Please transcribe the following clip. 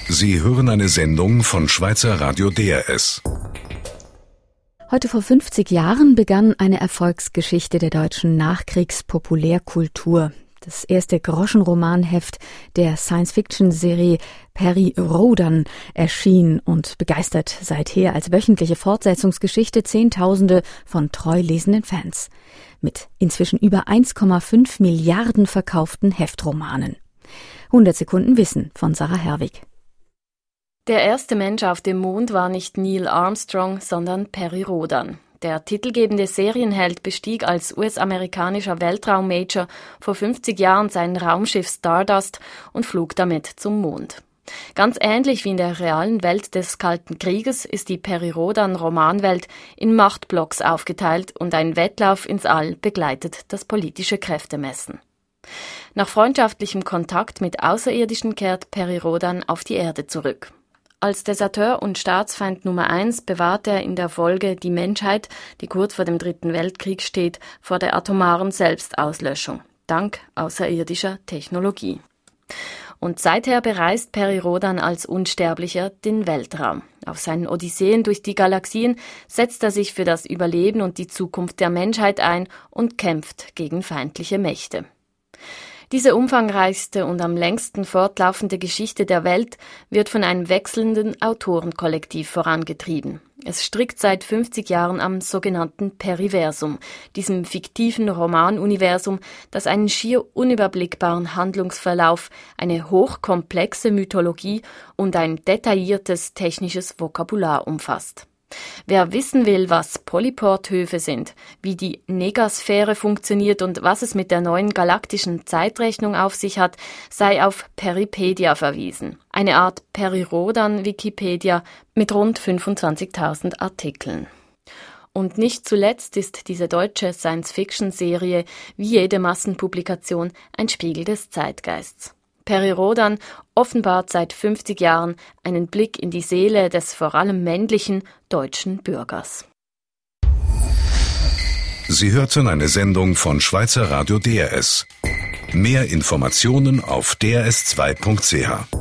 Sie hören eine Sendung von Schweizer Radio DRS. Heute vor 50 Jahren begann eine Erfolgsgeschichte der deutschen Nachkriegspopulärkultur. Das erste Groschenromanheft der Science-Fiction-Serie Perry Rhodan erschien und begeistert seither als wöchentliche Fortsetzungsgeschichte Zehntausende von treu lesenden Fans. Mit inzwischen über 1,5 Milliarden verkauften Heftromanen. 100 Sekunden Wissen von Sarah Herwig. Der erste Mensch auf dem Mond war nicht Neil Armstrong, sondern Perry Rhodan. Der titelgebende Serienheld bestieg als US-amerikanischer Weltraummajor vor 50 Jahren sein Raumschiff Stardust und flog damit zum Mond. Ganz ähnlich wie in der realen Welt des Kalten Krieges ist die Perry Rhodan-Romanwelt in Machtblocks aufgeteilt und ein Wettlauf ins All begleitet das politische Kräftemessen. Nach freundschaftlichem Kontakt mit Außerirdischen kehrt Perry Rhodan auf die Erde zurück. Als Deserteur und Staatsfeind Nummer 1 bewahrt er in der Folge die Menschheit, die kurz vor dem Dritten Weltkrieg steht, vor der atomaren Selbstauslöschung, dank außerirdischer Technologie. Und seither bereist Perry Rhodan als Unsterblicher den Weltraum. Auf seinen Odysseen durch die Galaxien setzt er sich für das Überleben und die Zukunft der Menschheit ein und kämpft gegen feindliche Mächte. Diese umfangreichste und am längsten fortlaufende Geschichte der Welt wird von einem wechselnden Autorenkollektiv vorangetrieben. Es strickt seit 50 Jahren am sogenannten Periversum, diesem fiktiven Romanuniversum, das einen schier unüberblickbaren Handlungsverlauf, eine hochkomplexe Mythologie und ein detailliertes technisches Vokabular umfasst. Wer wissen will, was Polyporthöfe sind, wie die Negasphäre funktioniert und was es mit der neuen galaktischen Zeitrechnung auf sich hat, sei auf Peripedia verwiesen. Eine Art Perry Rhodan Wikipedia mit rund 25.000 Artikeln. Und nicht zuletzt ist diese deutsche Science-Fiction-Serie wie jede Massenpublikation ein Spiegel des Zeitgeists. Perry Rhodan offenbart seit 50 Jahren einen Blick in die Seele des vor allem männlichen deutschen Bürgers. Sie hörten eine Sendung von Schweizer Radio DRS. Mehr Informationen auf drs2.ch.